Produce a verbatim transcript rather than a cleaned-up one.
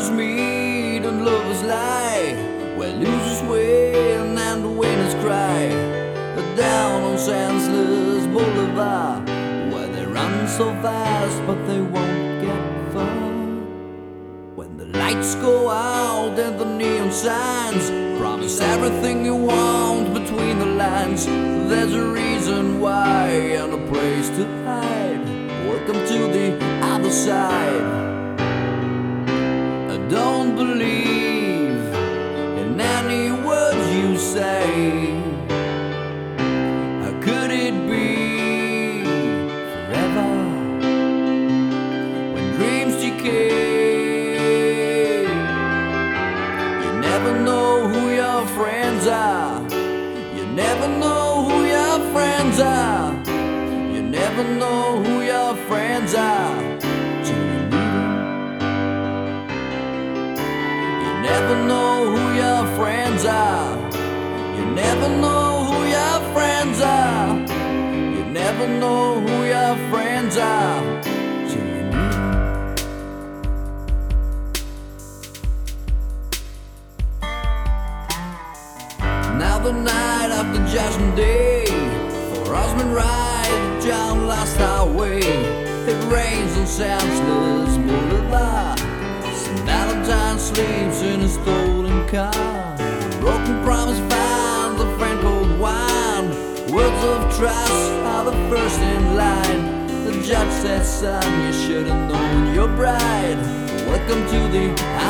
lovers meet and lovers lie, where losers win and the winners cry. Down on Senseless Boulevard, where they run so fast but they won't get far. When the lights go out and the neon signs promise everything you want between the lines, there's a reason why and a place to hide. Welcome to the other side. I don't believe in any words you say. How could it be forever when dreams decay? You never know who your friends are. You never know who your friends are. You never know who your friends are till you meet them. You never know who your friends are. You never know who your friends are. You never know who your friends are till you meet them. Now the night after Judgment Day, for Osmond Ride, John lost highway. It rains on Senseless Boulevard. Saint Valentine sleeps in a stolen car. A broken promise finds a friend called wine. Words of trust are the first in line. The judge says, son, you should have known your bride. Welcome to the